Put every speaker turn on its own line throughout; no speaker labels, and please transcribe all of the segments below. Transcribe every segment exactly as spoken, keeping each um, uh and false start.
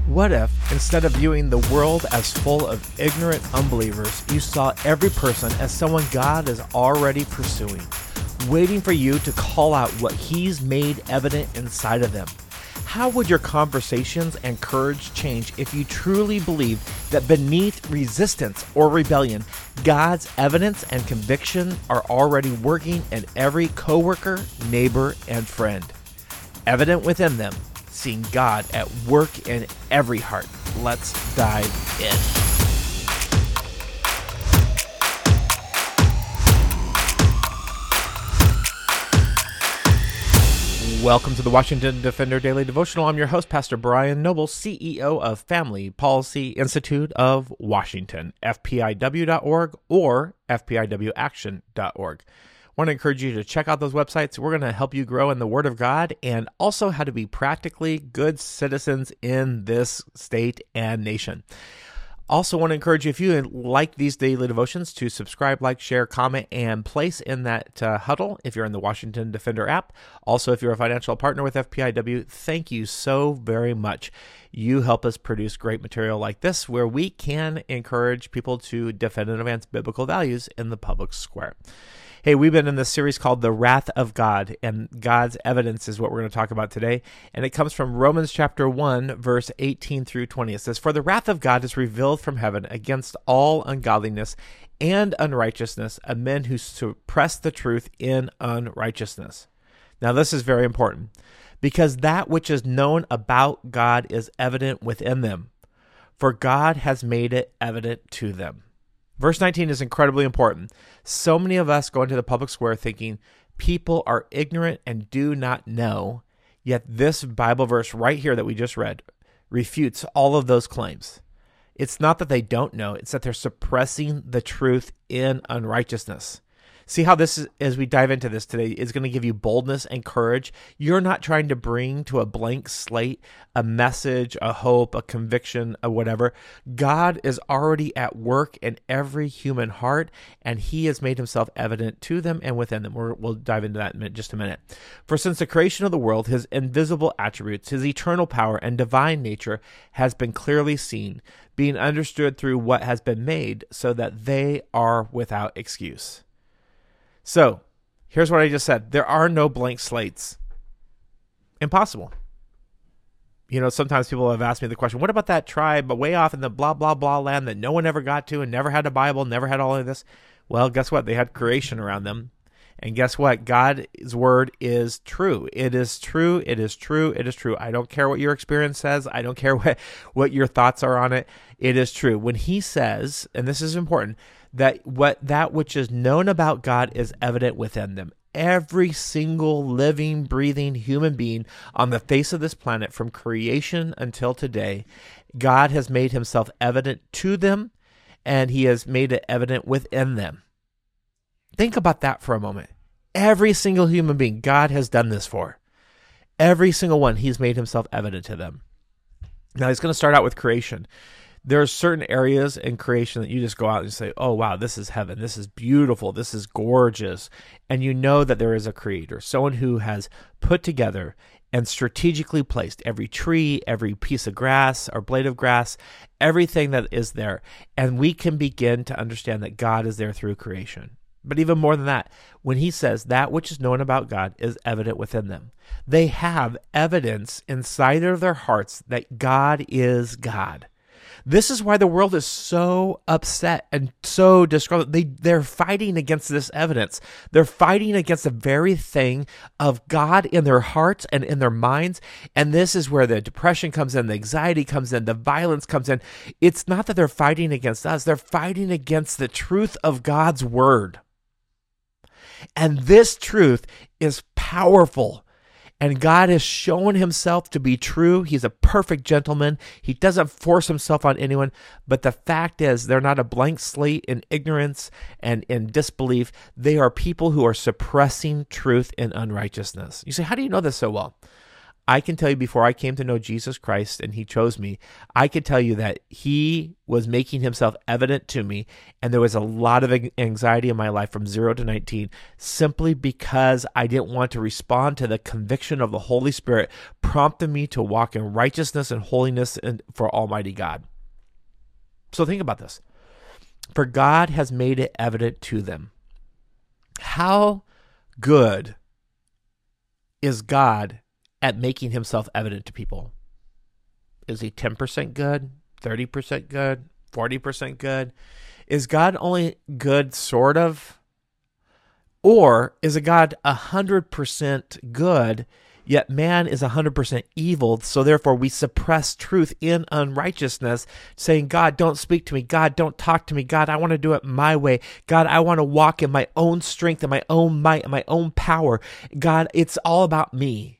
What if, instead of viewing the world as full of ignorant unbelievers, you saw every person as someone God is already pursuing, waiting for you to call out what He's made evident inside of them? How would your conversations and courage change if you truly believed that beneath resistance or rebellion, God's evidence and conviction are already working in every coworker, neighbor, and friend? Evident within them, seeing God at work in every heart. Let's dive in. Welcome to the Washington Defender Daily Devotional. I'm your host, Pastor Brian Noble, C E O of Family Policy Institute of Washington, F P I W dot org or F P I W action dot org. I want to encourage you to check out those websites. We're going to help you grow in the Word of God and also how to be practically good citizens in this state and nation. Also want to encourage you, if you like these daily devotions, to subscribe, like, share, comment, and place in that uh, huddle if you're in the Washington Defender app. Also, if you're a financial partner with F P I W, thank you so very much. You help us produce great material like this where we can encourage people to defend and advance biblical values in the public square. Hey, we've been in this series called The Wrath of God, and God's evidence is what we're going to talk about today. And it comes from Romans chapter one, verse eighteen through twenty. It says, "For the wrath of God is revealed from heaven against all ungodliness and unrighteousness of men who suppress the truth in unrighteousness." Now, this is very important, because that which is known about God is evident within them, for God has made it evident to them. Verse nineteen is incredibly important. So many of us go into the public square thinking people are ignorant and do not know, yet this Bible verse right here that we just read refutes all of those claims. It's not that they don't know, it's that they're suppressing the truth in unrighteousness. See how this is, as we dive into this today, is going to give you boldness and courage. You're not trying to bring to a blank slate a message, a hope, a conviction, a whatever. God is already at work in every human heart, and He has made Himself evident to them and within them. We're, we'll dive into that in just a minute. For since the creation of the world, His invisible attributes, His eternal power and divine nature has been clearly seen, being understood through what has been made, so that they are without excuse. So, here's what I just said. There are no blank slates. Impossible. You know, sometimes people have asked me the question, what about that tribe way off in the blah, blah, blah land that no one ever got to and never had a Bible, never had all of this? Well, guess what? They had creation around them. And guess what? God's word is true. It is true. It is true. It is true. I don't care what your experience says. I don't care what, what your thoughts are on it. It is true. When He says, and this is important, that what that which is known about God is evident within them. Every single living, breathing human being on the face of this planet from creation until today, God has made Himself evident to them, and He has made it evident within them. Think about that for a moment. Every single human being God has done this for. Every single one, He's made Himself evident to them. Now, He's going to start out with creation. There are certain areas in creation that you just go out and say, oh, wow, this is heaven. This is beautiful. This is gorgeous. And you know that there is a creator, someone who has put together and strategically placed every tree, every piece of grass or blade of grass, everything that is there. And we can begin to understand that God is there through creation. But even more than that, when He says that which is known about God is evident within them, they have evidence inside of their hearts that God is God. This is why the world is so upset and so disgruntled. They, they're fighting against this evidence. They're fighting against the very thing of God in their hearts and in their minds. And this is where the depression comes in, the anxiety comes in, the violence comes in. It's not that they're fighting against us. They're fighting against the truth of God's word. And this truth is powerful. And God has shown Himself to be true. He's a perfect gentleman. He doesn't force Himself on anyone. But the fact is, they're not a blank slate in ignorance and in disbelief. They are people who are suppressing truth in unrighteousness. You say, how do you know this so well? I can tell you before I came to know Jesus Christ and he chose me, I could tell you that he was making himself evident to me. And there was a lot of anxiety in my life from zero to nineteen, simply because I didn't want to respond to the conviction of the Holy Spirit prompting me to walk in righteousness and holiness for Almighty God. So think about this. For God has made it evident to them. How good is God at making himself evident to people? Is he ten percent good, thirty percent good, forty percent good? Is God only good sort of? Or is a God one hundred percent good, yet man is one hundred percent evil, so therefore we suppress truth in unrighteousness, saying, God, don't speak to me. God, don't talk to me. God, I want to do it my way. God, I want to walk in my own strength and my own might and my own power. God, it's all about me.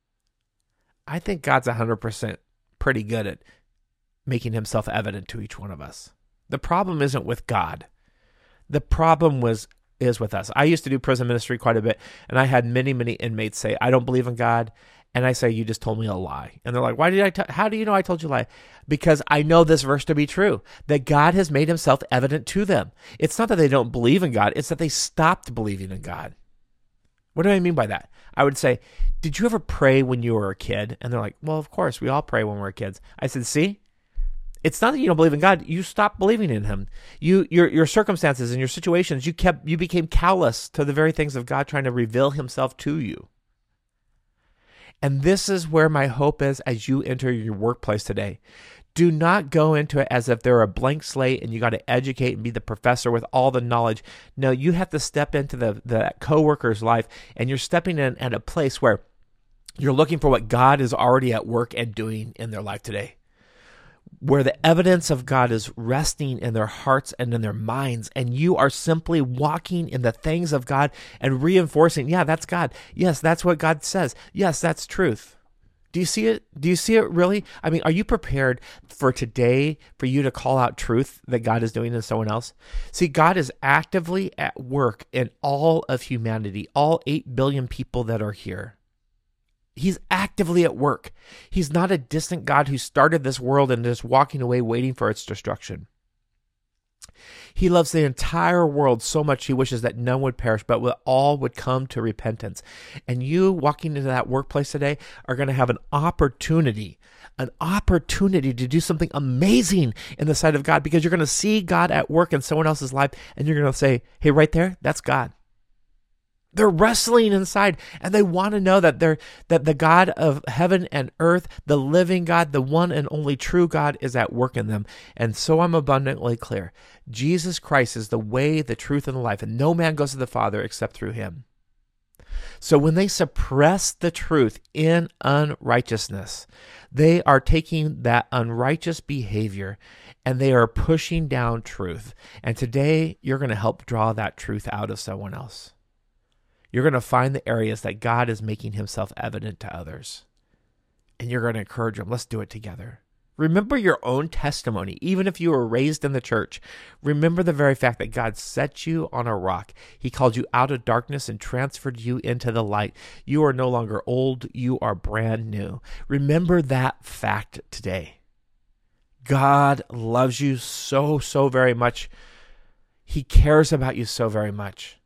I think God's one hundred percent pretty good at making himself evident to each one of us. The problem isn't with God. The problem was is with us. I used to do prison ministry quite a bit, and I had many, many inmates say, I don't believe in God. And I say, you just told me a lie. And they're like, why did I, t- how do you know I told you a lie? Because I know this verse to be true, that God has made himself evident to them. It's not that they don't believe in God. It's that they stopped believing in God. What do I mean by that? I would say, did you ever pray when you were a kid? And they're like, well, of course, we all pray when we're kids. I said, see, it's not that you don't believe in God. You stopped believing in him. You, your, your circumstances and your situations, you kept, you became callous to the very things of God trying to reveal himself to you. And this is where my hope is as you enter your workplace today. Do not go into it as if they're a blank slate and you got to educate and be the professor with all the knowledge. No, you have to step into the, the coworker's life, and you're stepping in at a place where you're looking for what God is already at work and doing in their life today, where the evidence of God is resting in their hearts and in their minds, and you are simply walking in the things of God and reinforcing, yeah, that's God. Yes, that's what God says. Yes, that's truth. Do you see it? Do you see it really? I mean, are you prepared for today for you to call out truth that God is doing in someone else? See, God is actively at work in all of humanity, all eight billion people that are here. He's actively at work. He's not a distant God who started this world and is walking away waiting for its destruction. He loves the entire world so much he wishes that none would perish, but that all would come to repentance. And you walking into that workplace today are going to have an opportunity, an opportunity to do something amazing in the sight of God, because you're going to see God at work in someone else's life, and you're going to say, hey, right there, that's God. They're wrestling inside, and they want to know that they're that the God of heaven and earth, the living God, the one and only true God, is at work in them. And so I'm abundantly clear. Jesus Christ is the way, the truth, and the life, and no man goes to the Father except through him. So when they suppress the truth in unrighteousness, they are taking that unrighteous behavior and they are pushing down truth. And today, you're going to help draw that truth out of someone else. You're going to find the areas that God is making himself evident to others. And you're going to encourage them. Let's do it together. Remember your own testimony. Even if you were raised in the church, remember the very fact that God set you on a rock. He called you out of darkness and transferred you into the light. You are no longer old. You are brand new. Remember that fact today. God loves you so, so very much. He cares about you so very much.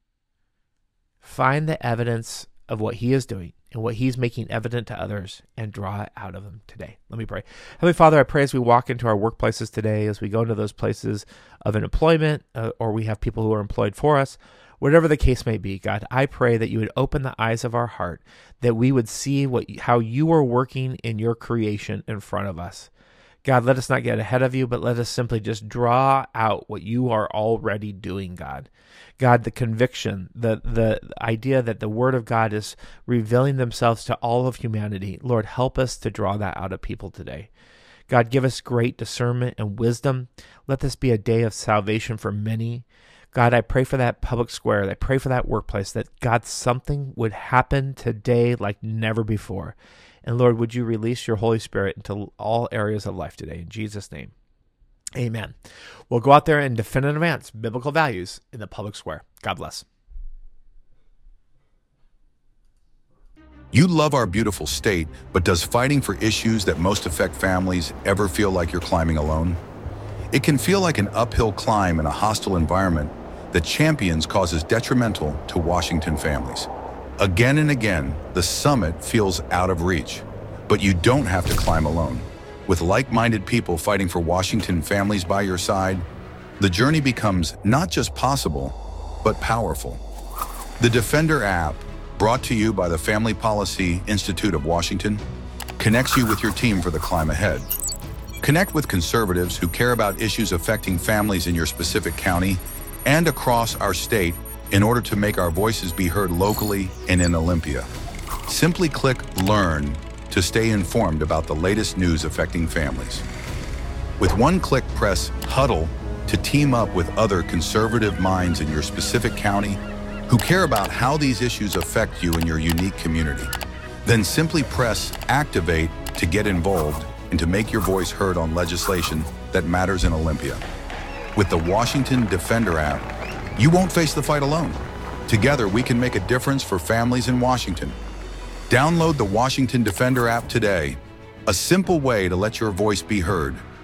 Find the evidence of what he is doing and what he's making evident to others and draw it out of them today. Let me pray. Heavenly Father, I pray as we walk into our workplaces today, as we go into those places of employment, uh, or we have people who are employed for us, whatever the case may be, God, I pray that you would open the eyes of our heart, that we would see what how you are working in your creation in front of us. God, let us not get ahead of you, but let us simply just draw out what you are already doing, God. God, the conviction, the, the idea that the Word of God is revealing themselves to all of humanity. Lord, help us to draw that out of people today. God, give us great discernment and wisdom. Let this be a day of salvation for many. God, I pray for that public square. I pray for that workplace, that God, something would happen today like never before. And Lord, would you release your Holy Spirit into all areas of life today? In Jesus' name, amen. We'll go out there and defend and advance biblical values in the public square. God bless.
You love our beautiful state, but does fighting for issues that most affect families ever feel like you're climbing alone? It can feel like an uphill climb in a hostile environment that champions causes detrimental to Washington families. Again and again, the summit feels out of reach, but you don't have to climb alone. With like-minded people fighting for Washington families by your side, the journey becomes not just possible, but powerful. The Defender app, brought to you by the Family Policy Institute of Washington, connects you with your team for the climb ahead. Connect with conservatives who care about issues affecting families in your specific county and across our state in order to make our voices be heard locally and in Olympia. Simply click Learn to stay informed about the latest news affecting families. With one click, press Huddle to team up with other conservative minds in your specific county who care about how these issues affect you in your unique community. Then simply press Activate to get involved and to make your voice heard on legislation that matters in Olympia. With the Washington Defender app, you won't face the fight alone. Together, we can make a difference for families in Washington. Download the Washington Defender app today, a simple way to let your voice be heard